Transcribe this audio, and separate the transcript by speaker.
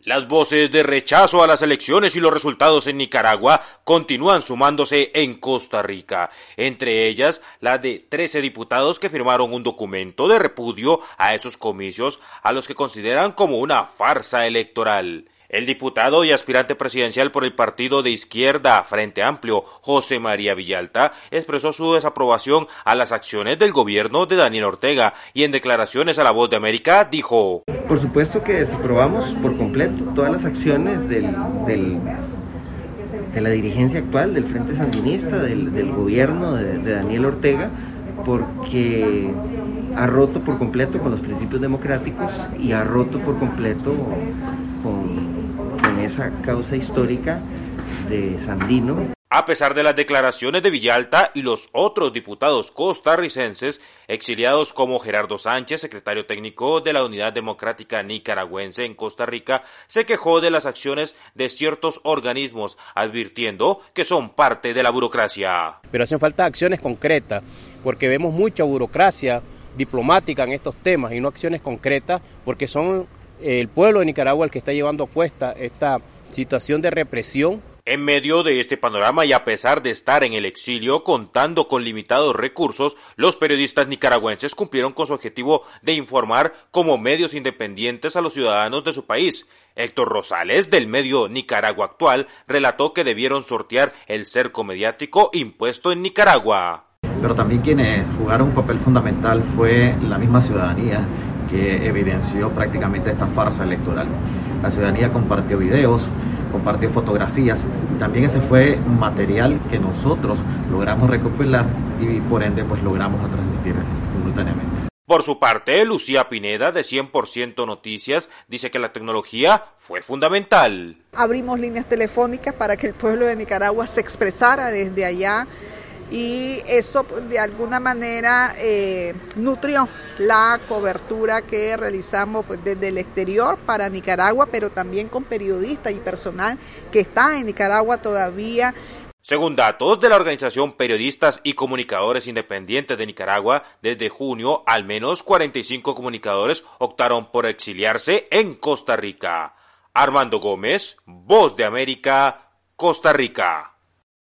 Speaker 1: Las voces de rechazo a las elecciones y los resultados en Nicaragua continúan sumándose en Costa Rica, entre ellas la de 13 diputados que firmaron un documento de repudio a esos comicios a los que consideran como una farsa electoral. El diputado y aspirante presidencial por el partido de izquierda Frente Amplio, José María Villalta, expresó su desaprobación a las acciones del gobierno de Daniel Ortega y en declaraciones a La Voz de América dijo:
Speaker 2: Por supuesto que desaprobamos por completo todas las acciones de la dirigencia actual, del Frente Sandinista, del gobierno de Daniel Ortega, porque ha roto por completo con los principios democráticos y ha roto por completo con esa causa histórica de Sandino.
Speaker 1: A pesar de las declaraciones de Villalta y los otros diputados costarricenses exiliados como Gerardo Sánchez, secretario técnico de la Unidad Democrática Nicaragüense en Costa Rica, se quejó de las acciones de ciertos organismos, advirtiendo que son parte de la burocracia.
Speaker 3: Pero hacen falta acciones concretas, porque vemos mucha burocracia diplomática en estos temas y no acciones concretas, porque son el pueblo de Nicaragua el que está llevando a cuesta esta situación de represión.
Speaker 1: En medio de este panorama y a pesar de estar en el exilio contando con limitados recursos, los periodistas nicaragüenses cumplieron con su objetivo de informar como medios independientes a los ciudadanos de su país. Héctor Rosales, del medio Nicaragua Actual, relató que debieron sortear el cerco mediático impuesto en Nicaragua.
Speaker 4: Pero también quienes jugaron un papel fundamental fue la misma ciudadanía, que evidenció prácticamente esta farsa electoral. La ciudadanía compartió videos, compartió fotografías, y también ese fue material que nosotros logramos recopilar y por ende pues logramos transmitir simultáneamente.
Speaker 1: Por su parte, Lucía Pineda, de 100% Noticias, dice que la tecnología fue fundamental.
Speaker 5: Abrimos líneas telefónicas para que el pueblo de Nicaragua se expresara desde allá, y eso de alguna manera nutrió la cobertura que realizamos desde el exterior para Nicaragua, pero también con periodistas y personal que está en Nicaragua todavía.
Speaker 1: Según datos de la organización Periodistas y Comunicadores Independientes de Nicaragua, desde junio al menos 45 comunicadores optaron por exiliarse en Costa Rica. Armando Gómez, Voz de América, Costa Rica.